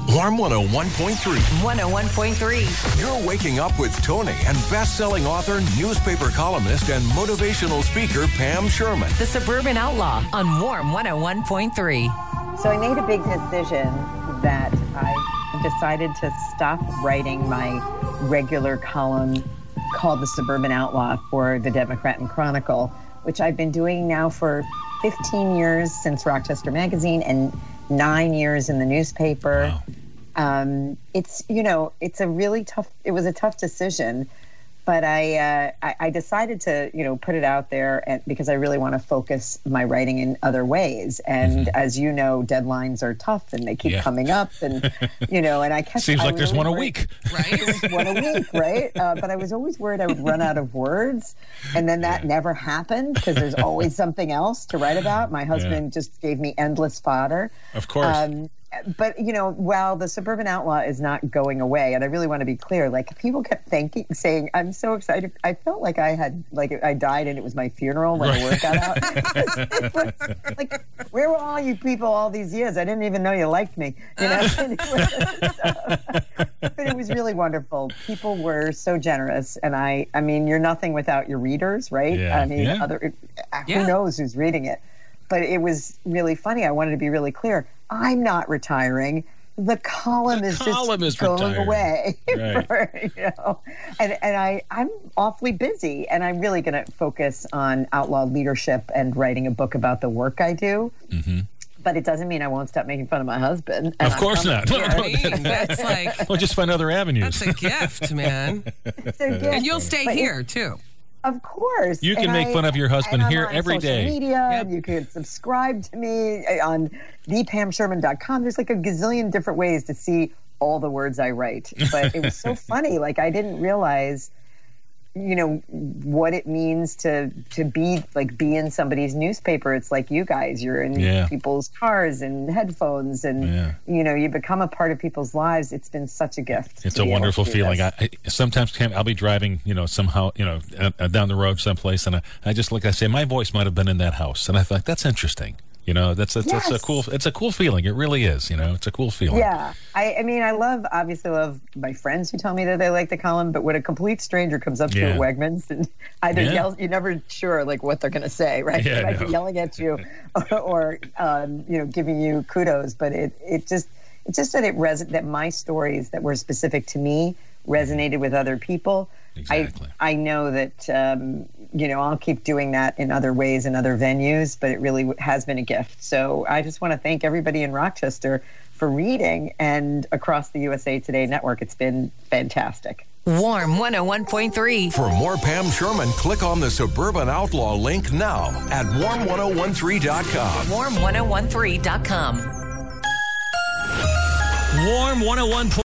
Warm 101.3. 101.3. You're waking up with Tony and best-selling author, newspaper columnist, and motivational speaker Pam Sherman. The Suburban Outlaw on Warm 101.3. So I made a big decision that I decided to stop writing my regular column called The Suburban Outlaw for the Democrat and Chronicle, which I've been doing now for 15 years since Rochester Magazine and 9 years in the newspaper. Wow. It was a tough decision, but I decided to, put it out there because I really want to focus my writing in other ways. And as you know, deadlines are tough and they keep coming up and, and I kept... Seems like there's one a week. Right? There's one a week, right? But I was always worried I would run out of words. And then that never happened because there's always something else to write about. My husband just gave me endless fodder. Of course. But, while the Suburban Outlaw is not going away, and I really want to be clear, people kept saying, I'm so excited. I felt like I died and it was my funeral when the word got out. It was where were all you people all these years? I didn't even know you liked me. But it was really wonderful. People were so generous. And I mean, you're nothing without your readers, right? Yeah. I mean, who knows who's reading it? But it was really funny. I wanted to be really clear. I'm not retiring. The column is just going away. Right. And I'm awfully busy, and I'm really going to focus on outlaw leadership and writing a book about the work I do. Mm-hmm. But it doesn't mean I won't stop making fun of my husband. Of course not. That's Well, just find other avenues. That's a gift, man. It's a gift. And you'll stay here, too. Of course. You can make fun of your husband here every day. Media, you can subscribe to me on thepamsherman.com. There's a gazillion different ways to see all the words I write. But it was so funny. I didn't realize, what it means to be in somebody's newspaper. It's like you guys, you're in people's cars and headphones and, you become a part of people's lives. It's been such a gift. It's a wonderful feeling. I sometimes, I'll be driving, somehow, down the road someplace, and I just look, I say, my voice might have been in that house. And I thought, that's interesting. That's a cool feeling. It really is. It's a cool feeling. Yeah. I mean, I obviously love my friends who tell me that they like the column, but when a complete stranger comes up to you at Wegmans and either yells, you're never sure what they're going to say, right? Yeah, they might be yelling at you or giving you kudos, but it's just that that my stories that were specific to me resonated with other people. Exactly. I know that, I'll keep doing that in other ways and other venues, but it really has been a gift. So I just want to thank everybody in Rochester for reading and across the USA Today network. It's been fantastic. Warm 101.3. For more Pam Sherman, click on the Suburban Outlaw link now at warm1013.com. Warm1013.com. Warm 101.